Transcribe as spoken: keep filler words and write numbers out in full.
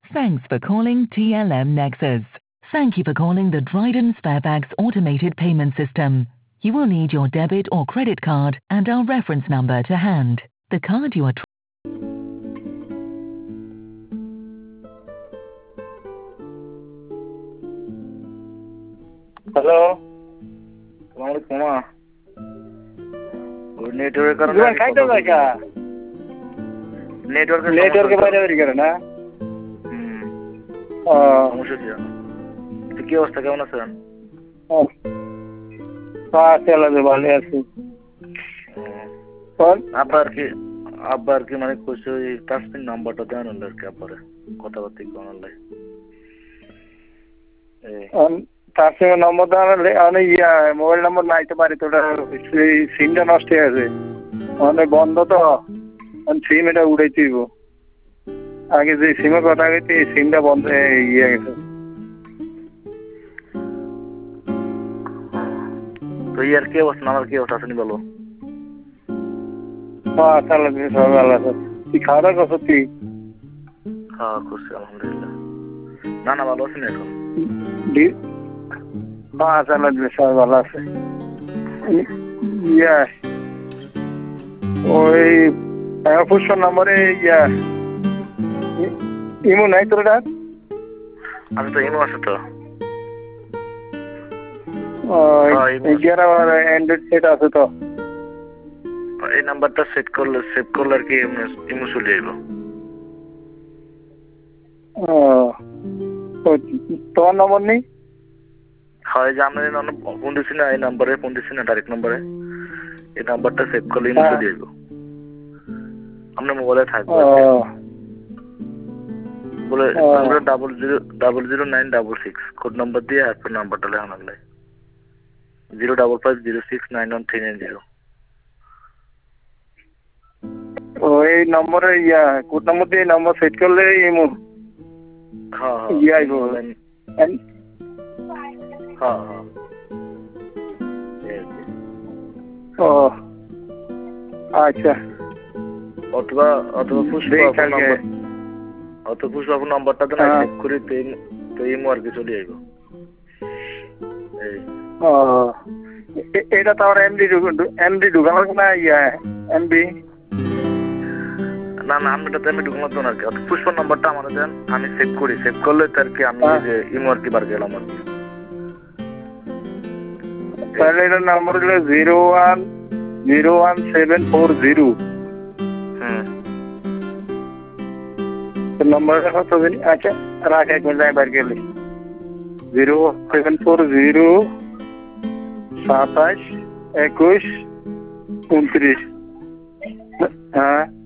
Thanks for calling T L M Nexus. Thank you for calling the Dryden Sparebags automated payment system. You will need your debit or credit card and our reference number to hand. The card you are tr- hello আসসালামু আলাইকুম। ওই নেটওয়ার্কের কারণে জীবন খাইতে জায়গা নেটওয়ার্কের নেটওয়ার্কের বাইরে বেরিয়ে গেল না। হুম ও সমস্যা কি জানো? তো কি অবস্থা, কেমন আছেন? আছে আল্লাহ ভালো আছি। আব্বা আর কি আব্বা আর কি মানে কইছে ওই তাসমিন নাম্বারটা দেন আর কি আব্বারে কথাবার্তা কোন আল্লাহ তার নম্বর দেওয়া অনেক ইয়া মোবাইল নম্বর নাইতে পারি তো সিমটা নষ্ট হয়ে আছে অনেক বন্ধ তো সিম এটা উড়াই দিব আগে যে সিমের কথা গেছে এই সিমটা বন্ধ ইয়ে গেছে। তো ইয়ার কি অবস্থা, আমার কি অবস্থা আছে বলো? হ্যাঁ চালা দিন সবাই ভালো আছে। তুই খাওয়া দাওয়া করছো? তুই খাওয়া করছি আলহামদুলিল্লাহ। না না ভালো আছি না এখন। হ্যাঁ চালা দিন সবাই ভালো আছে। ইয়া ওই পুষ্প নম্বরে ইয়া ইমো নাই তোর? আছে তো, ইমো আছে তো। অ্যান্ড্রয়েড সেট আছে তো। এই নাম্বারটা সেট করলে সেভ করলে আর কি ইমো চলে যাইব। তোমার নম্বর নেই? হয় যে আমি ফোন দিচ্ছি না, এই নাম্বারে ফোন দিচ্ছি না, ডাইরেক্ট নাম্বারে এই নাম্বারটা সেভ করলে ইমো চলে যাইব। আপনার মোবাইলে থাকবে বলে double zero double zero nine double six code number দিয়ে আপনার নাম্বারটা লেখা লাগলে zero double five zero six nine one three nine zero. ও এই নম্বরে ইয়া কোড নম্বর দিয়ে নম্বর সেট করলে ইমো হ্যাঁ ইয়ে আইব। হ্যাঁ হ্যাঁ ও আচ্ছা। অথবা অথবা পুষ্পা নাম্বার অথবা পুষ্পা নাম্বারটা তো না সেভ করে তো ইমো আর কি চলে যাইব। ও এটা তো আর এমডি এমডি ঢুকানো না ইয়া এমডি না না আমি এটা আমি ঢুকানো তো না আর কি। পুষ্পা নাম্বারটা আমার দেন, আমি সেভ করি, সেভ করলে তার কি আমি যে ইমো আর কি বার গেলাম আর কি। তাহলে এটার নাম্বার হলো zero one zero one seven four zero. হুম নম্বরটা কত জানি? আচ্ছা রাখ এক মিনিট বার গেলে জিরো সেভেন ফোর জিরো সাতাশ একুশ উনত্রিশ। হ্যাঁ